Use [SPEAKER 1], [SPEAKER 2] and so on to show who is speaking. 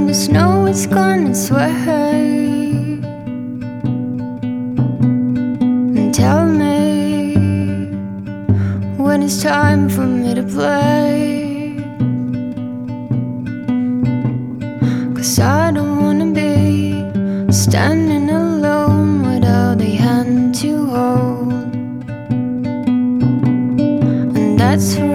[SPEAKER 1] the snow is gone, it's wet. And tell me when it's time for me to play. 'Cause I don't wanna be standing alone without a hand to hold. And that's